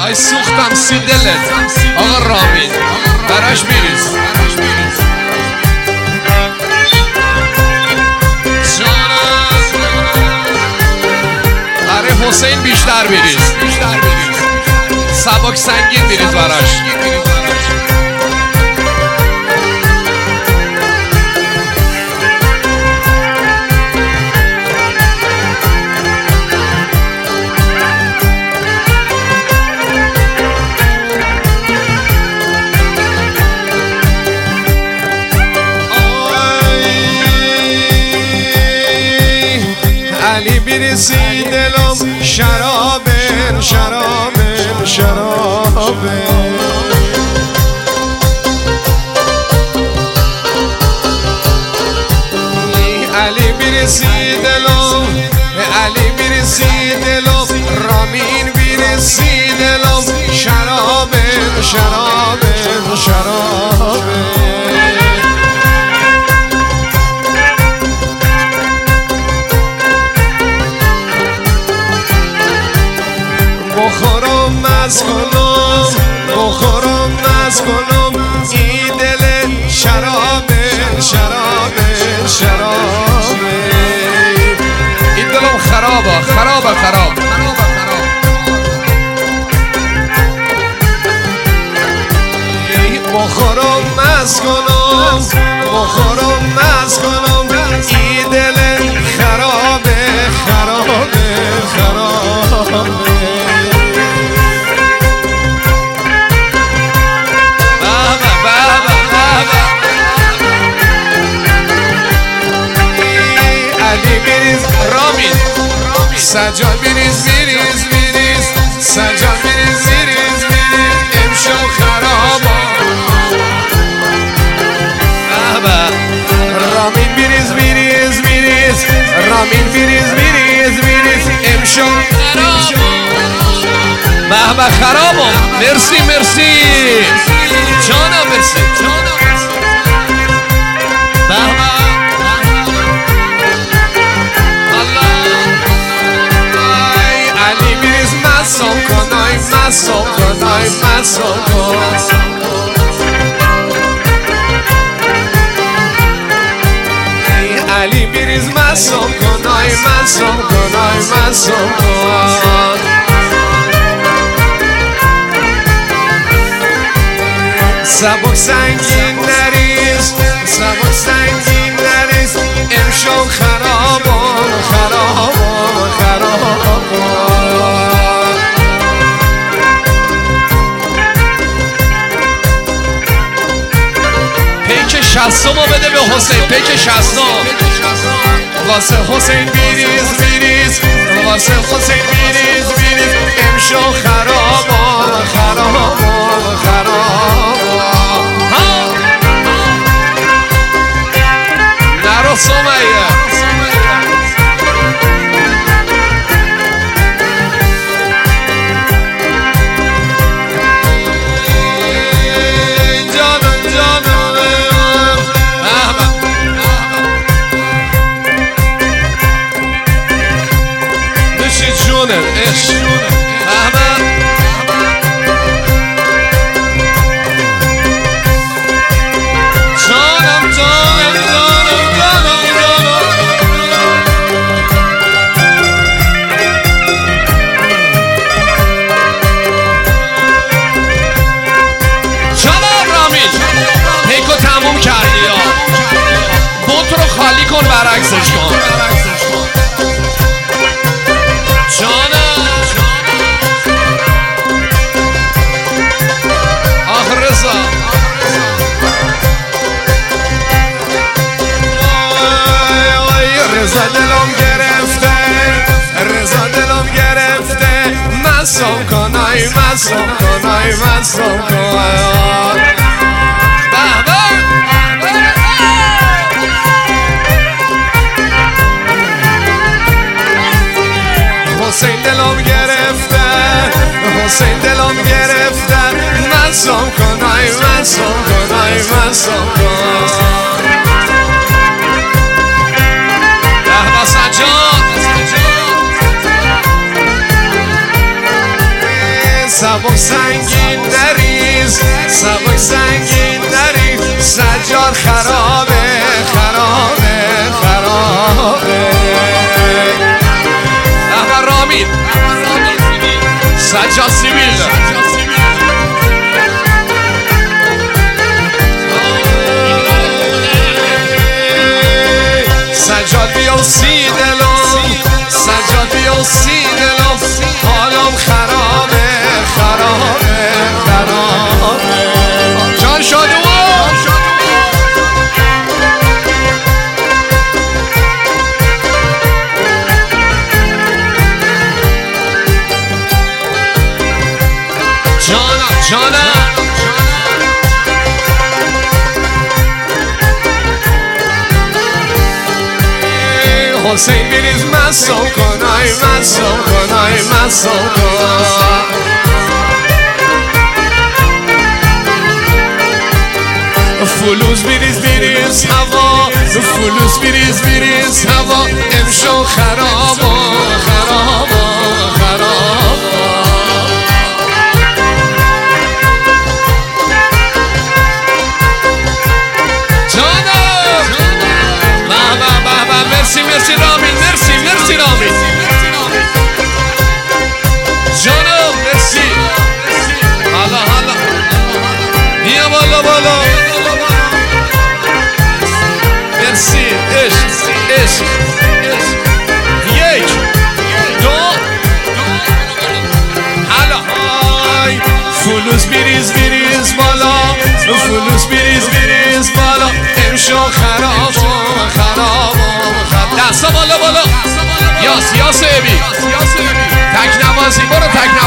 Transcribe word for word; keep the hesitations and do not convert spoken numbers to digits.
آی سوختم سی دلت آقا رامین براش میریز برای حسین بیشتر میریز سبک سنگین میریز براش علی بیرسی دلم شرابه شرابه شرابه علی بیرسی دلم علی بیرسی دلم رامین بیرسی دلم شرابه شرابه شرابه بخورم مز کنم بخورم مز کنم ای دل شرابه شرابه شرابه این دلم خرابه خرابه خراب بخورم مز کنم بخورم مز کنم ای دل خرابه خرابه خرابه سجاد بیریز بیریز بیریز سجاد بیریز بیریز بیریز امشو خرابا بابا رامین بیریز بیریز بیریز رامین بیریز بیریز بیریز امشو خرابا بابا خرابا مرسی مرسی جانا مرسی بابا مسو کن آی مسو کن آی مسو کن علی بیریز مسو کن آی مسو کن آی مسو کن سبک سنگین نریز سبک سنگین نریز امشو خرابان خرابان خرابان شستمو بده به حسین پیک شستم واسه حسین بیریز بیریز واسه حسین بیریز بیریز امشو خرابان خرابان خرابان نرو سمیه عشق احمد جانم جانم جانم جانم جانم رامین پیکو تموم کردی یا بوت رو خالی کن برعکسش کن رضا دلم گرفته رضا دلم گرفته مسوم کن آی مسوم کن آی مسوم کن حسین دلم گرفته حسین دلم گرفته مسوم کن آی مسوم کن آی مسوم کن سبک سنگین نریز سبک سنگین نریز سجاد خرابه خرابه خرابه احمد رامین سجاد سیبیل سجاد بیا و سی دلم سجاد بیا و سی دلم حالم خرابه خرابه خرابه جان شادوان جانم جانم حسین بریز مستم کن آی مستم کن آی مستم کن فلوس بریز بریز هوا فلوس بریز بریز هوا امشو خرابا خرابا خرابا جانم بابا بابا مرسی مرسی رامین مرسی مرسی رامین جانم مرسی حالا حالا بیا بالا بالا مرسی عشق عشق یک دو حالا های فلوس بریز بریز بالا فلوس بریز بریز بالا امشو خراب خراب دستا بالا بالا یاس یاس ابی تک نوازی برو تک